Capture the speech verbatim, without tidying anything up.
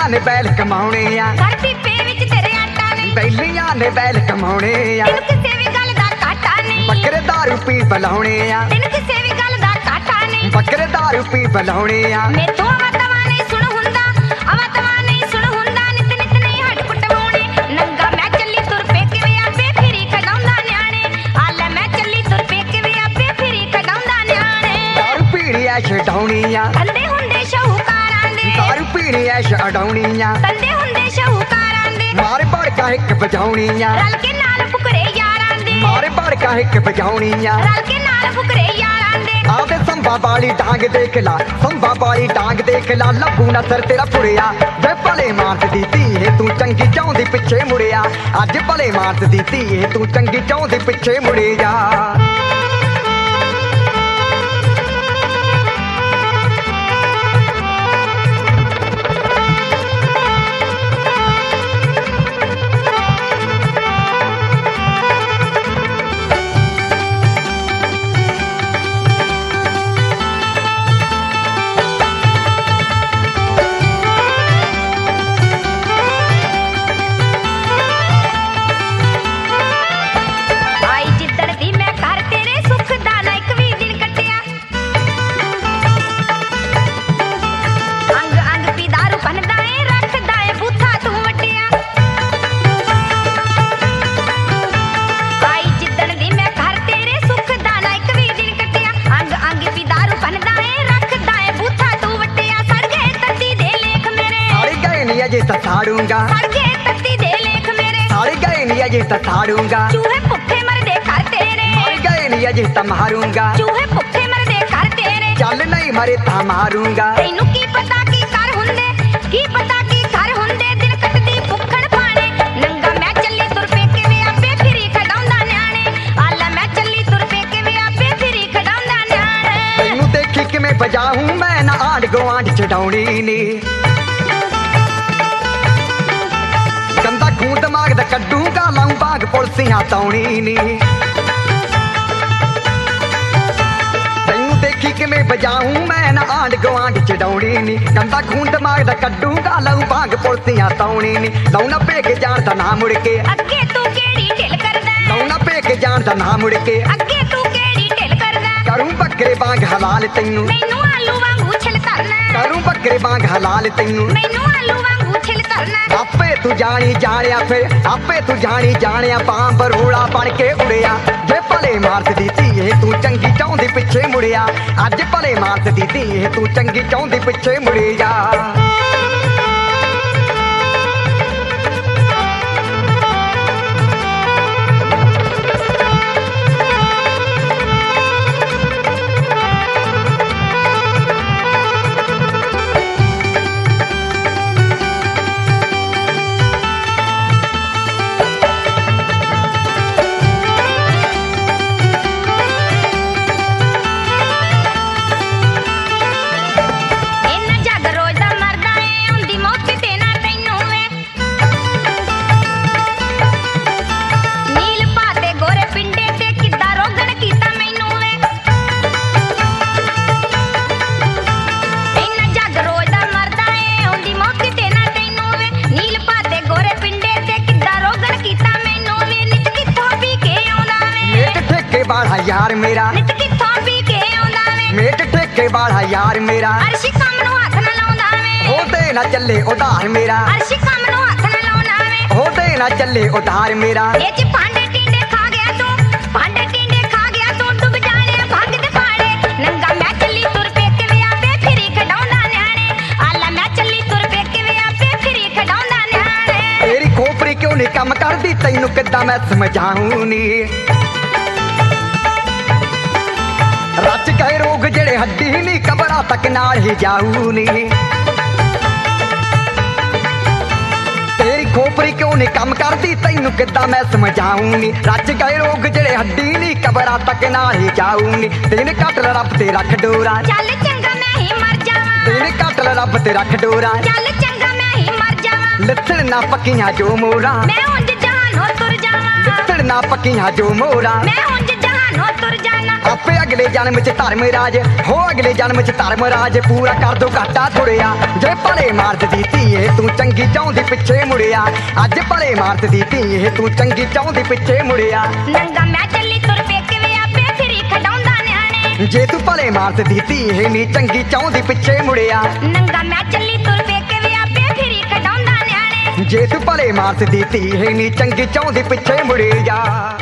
ਬੈਲੀਆਂ ਨੇ ਬੈਲ ਕਮਾਉਣੇ ਆ ਘਰ ਪੀਪੇ ਵਿੱਚ ਤੇਰੇ ਆਟਾ ਨਹੀਂ ਬੈਲੀਆਂ ਨੇ ਬੈਲ ਕਮਾਉਣੇ ਆ ਤੈਨੂੰ ਕਿਸੇ ਵੀ ਗੱਲ ਦਾ ਘਾਟਾ ਨਹੀਂ ਬੱਕਰੇ ਦਾਰੂ ਪੀ ਬਲਾਉਣੇ ਆ ਤੈਨੂੰ ਕਿਸੇ ਵੀ ਗੱਲ ਦਾ ਘਾਟਾ ਨਹੀਂ ਬੱਕਰੇ ਦਾਰੂ ਪੀ ਬਲਾਉਣੇ ਆ ਮੈਥੋਂ ਆਵਾਤਵਾ ਨਹੀਂ ਸੁਣ ਹੁੰਦਾ ਆਵਾਤਵਾ ਨਹੀਂ ਸੁਣ ਹੁੰਦਾ ਨਿਤ ਨਿਤ ਨਹੀਂ ਹੱਡ ਕੁੱਟਵਾਉਣੇ ਨੰਗਾ ਮੈਂ ਚੱਲੀ ਤੁਰ ਪੇ ਕਿਵੇਂ ਆਪੇ ਫਿਰੀ ਖਡਾਉਂਦਾ ਨਿਆਣੇ ਆ ਲੈ ਮੈਂ ਚੱਲੀ ਤੁਰ ਪੇ ਕਿਵੇਂ ਆਪੇ ਫਿਰੀ ਖਡਾਉਂਦਾ ਨਿਆਣੇ ਦਾਰੂ ਪੀਣੀ ਐ ਛਡਾਉਣੀ ਆ ਕੰਦੇ ਹੁੰਦੇ ਸ਼ਾਹੂਕਾਰਾਂ ਦੇ ਦਾਰੂ ਪੀਣੀ ਐ ਛਡਾਉਣੀ ਆ ਕੰਦੇ ਹੁੰਦੇ ਸ਼ਾਹੂਕਾਰਾਂ ਦੇ ਮਾਰੇ ਭੜਕਾ ਇੱਕ ਵਜਾਉਣੀ ਆ ਰਲ ਕੇ ਨਾਲ ਫੁਕਰੇ ਯਾਰਾਂ ਦੇ ਮਾਰੇ ਭੜਕਾ ਇੱਕ ਵਜਾਉਣੀ ਆ ਰਲ ਕੇ ਨਾਲ ਫੁਕਰੇ ਯਾਰਾਂ ਦੇ ਆਵੇ ਸੰਭਾ ਵਾਲੀ ਡਾਂਗ ਦੇਖ ਲਾ ਸੰਭਾ ਵਾਲੀ ਡਾਂਗ ਦੇਖ ਲਾ ਲੱਭੂ ਨਾ ਸਰ ਤੇਰਾ ਫੁੜਿਆ ਵੇ ਭਲੇ ਮਾਰਤ ਦੀ ਧੀ ਤੂੰ ਚੰਗੀ ਚਾਹੁੰਦੀ ਪਿੱਛੇ ਮੁੜਿਆ ਅੱਜ ਭਲੇ ਮਾਰਤ ਦੀ ਧੀ ਤੂੰ ਚੰਗੀ ਚਾਹੁੰਦੀ ਪਿੱਛੇ ਮੁੜਿਆ अजे तसाड़ूंगा सड़के तत्ती दे लेख मेरे सारे गए नहीं अजे तसाड़ूंगा चूहे भुक्खे मरदे कर तेरे मर गए नहीं अजे तमारूंगा चूहे भुक्खे मरदे कर तेरे चल नहीं मरे ता मारूंगा तैनू की पता की कर हुंदे की पता की कर हुंदे दिन कटदी भुक्खड़ पाने नंगा मैं चली तुर पे के वे आपे फिरी खडाउंदा न्याणे आला मैं चली तुर पे के वे आपे फिरी खडाउंदा न्याणे तैनू देखी कि मैं बजाऊं मैं ना आंड गवांड छडाउनी नी गंदा खून दिमाग दा कड्डूंगा लाऊं बाग पुलसियां तौनी नी तैनू देखी कि मैं बजाऊं मैं ना आंड गवांड छडाउनी नी गंदा खून दिमाग दा कड्डूंगा लाऊं बाग पुलसियां तौनी नी लाऊं ना पेके जान दा ना मुड़ के अगे तू केड़ी ढिल करदा लाऊं ना पेके जान दा ना मुड़ के अगे तू केड़ी ढिल करदा करूं बकरे बांग हलाल तैनू मैनू आलू वांगू छिल तरना करूं बकरे बांग हलाल तैनू मैनू आलू वांगू छिल तरना आपे तू जानी जानिया फिर आपे तू जानी जानिया बां बरोड़ा बन के उड़िया जे भले मारत दी धी तू चंगी चाहुंदी पिछे मुड़िया अज भले मारत दी धी तू चंगी चाहुंदी पिछे मुड़िया यार मेरा नित किथों पी के आउंदा वे मेट ठेके वाला यार मेरा अर्शी कम नु हथ ना लाउंदा वे हो दे ना चले उधार मेरा अर्शी कम नु हथ ना लाउंदा वे हो दे ना चले उधार मेरा ए च पांडे टींडे खा गया तू पांडे टींडे खा गया तू डूब जाने भांग दे पाड़े नंगा मैं चली तुर पे के वे आपे फिरी खडाउंदा न्याणे आला मैं चली तुर पे के वे आपे फिरी खडाउंदा न्याणे तेरी खोपड़ी क्यों नहीं कम करदी तैनू किद्दां मैं समझाऊं नी रच गए रोग जेड़े हड्डी नहीं कबरा तक नाल ही जाऊ नी तेरी खोपड़ी क्यों नहीं कम करदी तैनू किद्दां मैं समझाऊं नी रच गए रोग जेड़े हड्डी नहीं कबरा तक नाल ही जाऊ नी दिन कटल रब ते रख डोरा चल चंगा मैं ही मर जावां दिन कटल रब ते रख डोरा चल चंगा मैं ही मर जावां लिथड़ ना पक्कियां जो मोरा मैं उंज जहानों तुर जावां लिथड़ ना पक्कियां जो मोरा मैं उंज जहानों तुर जावां ਜਾਣਾ। ਆਪੇ ਅਗਲੇ ਜਨਮ ਚ ਧਰਮ ਰਾਜ ਹੋ ਅਗਲੇ ਜਨਮ ਚ ਧਰਮ ਰਾਜ ਪੂਰਾ ਕਰ ਦੋ ਘਾਟਾ ਥੋੜਿਆ ਜੇ ਭਲੇ ਮਾਰਤ ਦੀ ਧੀਏ ਤੂੰ ਚੰਗੀ ਚਾਹੁੰਦੀ ਪਿੱਛੇ ਮੁੜਿਆ ਅੱਜ ਭਲੇ ਮਾਰਤ ਦੀ ਧੀਏ ਤੂੰ ਚੰਗੀ ਚਾਹੁੰਦੀ ਪਿੱਛੇ ਮੁੜਿਆ ਨੰਗਾ ਮੈਂ ਚੱਲੀ ਤੁਰ ਪੇਕੇ ਵੇ ਆਪੇ ਫਿਰੀ ਖਡਾਉਂਦਾ ਨਿਆਣੇ। ਜੇ ਤੂੰ ਭਲੇ ਮਾਰਤ ਦੀ ਧੀਏ ਨੀ ਚੰਗੀ ਚਾਹੁੰਦੀ ਪਿੱਛੇ ਮੁੜਿਆ ਨੰਗਾ ਮੈਂ ਚੱਲੀ ਤੁਰ ਪੇਕੇ ਵੇ ਆਪੇ ਫਿਰੀ ਖਡਾਉਂਦਾ ਨਿਆਣੇ। ਜੇ ਤੂੰ ਭਲੇ ਮਾਰਤ ਦੀ ਧੀਏ ਨੀ ਚੰਗੀ ਚਾਹੁੰਦੀ ਪਿੱਛੇ ਮੁੜਿਆ।